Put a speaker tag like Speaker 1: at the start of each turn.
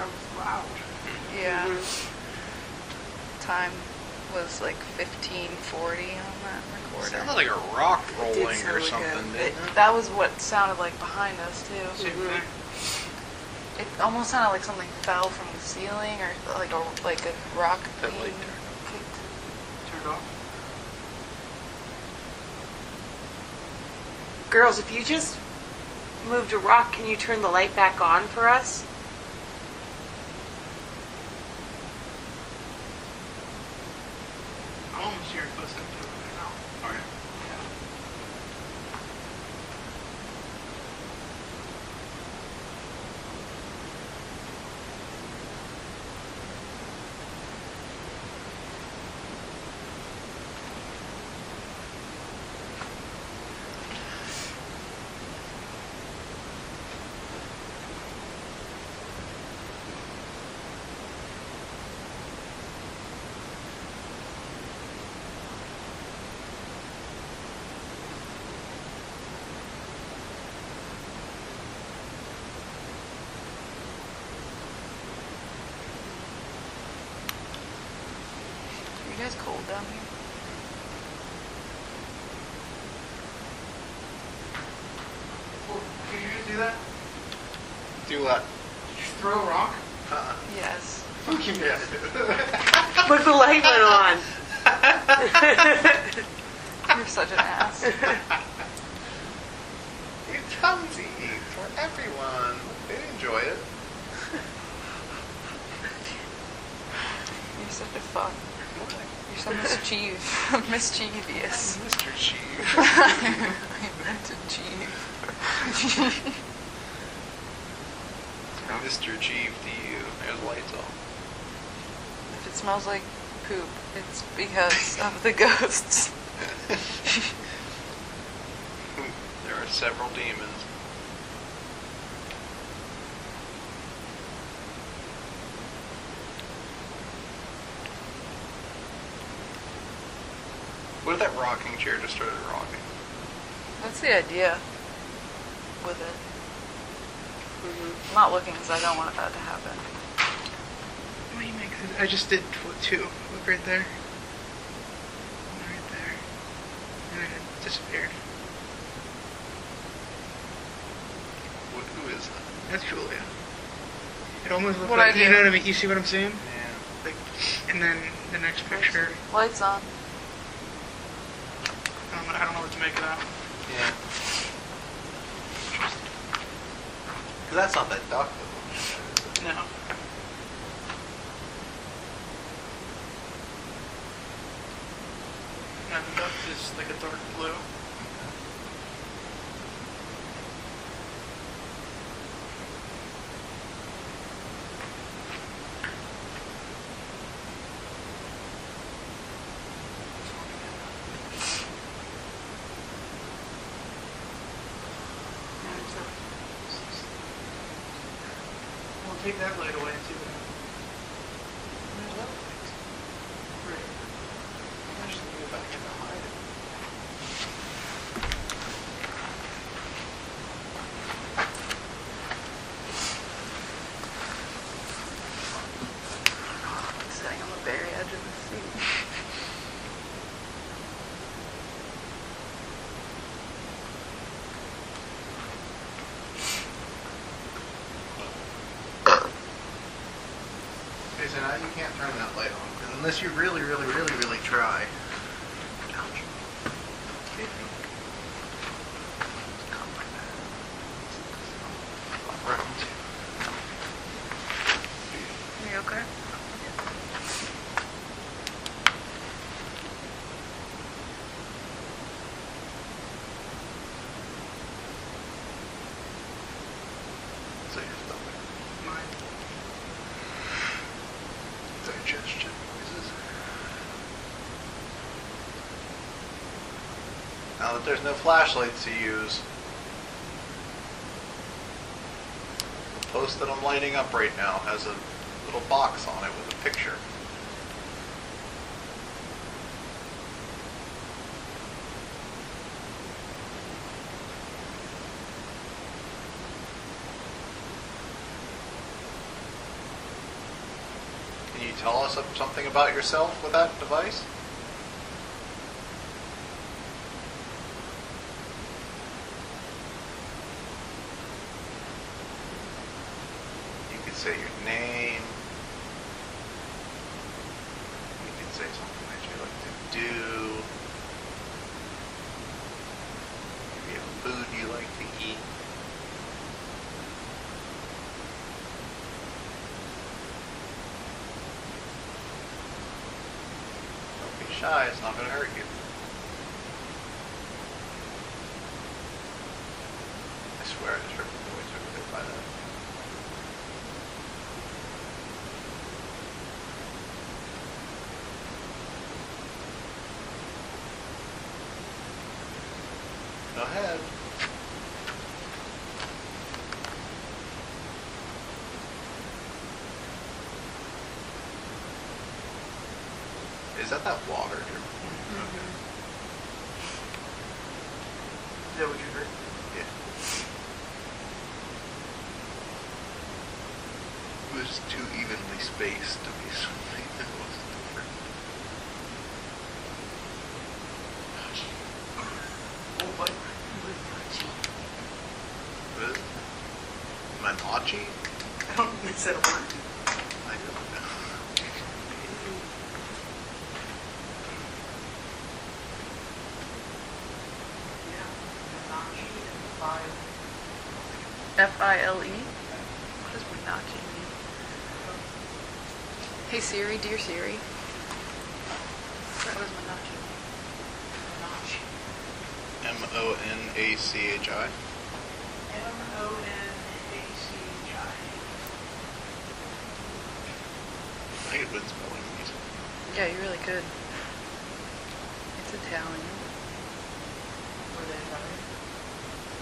Speaker 1: That was loud.
Speaker 2: Yeah. Time was like 15:40 on that recorder.
Speaker 3: Sounded like a rock rolling
Speaker 1: sound
Speaker 3: or
Speaker 1: like
Speaker 3: something, didn't it?
Speaker 2: That was what sounded like behind us too.
Speaker 1: Same thing.
Speaker 2: It almost sounded like something fell from the ceiling, or like a rock
Speaker 3: That
Speaker 2: being
Speaker 3: light
Speaker 2: kicked.
Speaker 1: Turned off.
Speaker 4: Girls, if you just moved a rock, can you turn the light back on for us?
Speaker 1: I'm almost here. Let's go do it right now.
Speaker 3: Okay.
Speaker 2: Are you guys cold down here?
Speaker 1: Did you just do that?
Speaker 3: Do what?
Speaker 1: Did you throw a rock?
Speaker 2: Yes.
Speaker 1: Fucking yes.
Speaker 4: But the light went on.
Speaker 2: You're such an ass.
Speaker 3: It's Tumsy for everyone. They enjoy it.
Speaker 2: You're such a fuck. You're so mischievous.
Speaker 3: Mr. Chief.
Speaker 2: I meant to cheeve.
Speaker 3: Mr. Chief to you. There's lights off.
Speaker 2: If it smells like poop, it's because of the ghosts.
Speaker 3: There are several demons. What if that rocking chair just started rocking?
Speaker 2: That's the idea with it. I'm not looking because I don't want that to happen.
Speaker 1: What do you make? I just did two. Look right there. And right there. And then it disappeared.
Speaker 3: Who is that?
Speaker 1: That's Julia. It almost looked
Speaker 2: What
Speaker 1: like,
Speaker 2: I
Speaker 1: you
Speaker 2: do?
Speaker 1: know what I mean? You see what I'm saying?
Speaker 3: Yeah.
Speaker 1: Like, and then the next picture,
Speaker 2: Lights on.
Speaker 1: I don't know what to make of that.
Speaker 3: Yeah. Because that's not that duck, though.
Speaker 1: No. And the duck is like a dark blue. We'll take that light away and see what happens. Right.
Speaker 3: I just need to go back in to hide it.
Speaker 2: Sitting on the very edge of the seat.
Speaker 3: Okay, so now you can't turn that light on, because unless you really, really, really, really try. Ouch. Round.
Speaker 2: Are you okay?
Speaker 3: So your stomach.
Speaker 1: Mine.
Speaker 3: Digestion noises. Now that there's no flashlights to use, the post that I'm lighting up right now has a little box on it with a picture. Can you tell us something about yourself with that device? You could say your name. You could say something that you like to do. Maybe a food you like to eat. Don't be shy, it's not going to hurt you. I swear I just heard the noise over there by that. Go ahead. Is that water, Drew? Okay.
Speaker 1: Is that what you heard?
Speaker 3: Yeah.
Speaker 5: It was too evenly spaced to be something that was different.
Speaker 1: Oh, what?
Speaker 3: What is it? Manachi?
Speaker 1: I don't think they said a word.
Speaker 3: I don't know.
Speaker 1: Yeah. Menachie and file.
Speaker 2: File? What does Menachi mean? Hey Siri, dear Siri. What does Menachi mean?
Speaker 1: Menachie.
Speaker 3: Monachi.
Speaker 1: Monachi.
Speaker 3: I could win spelling bees.
Speaker 2: Yeah, you really could. It's Italian.
Speaker 1: Were they Italian?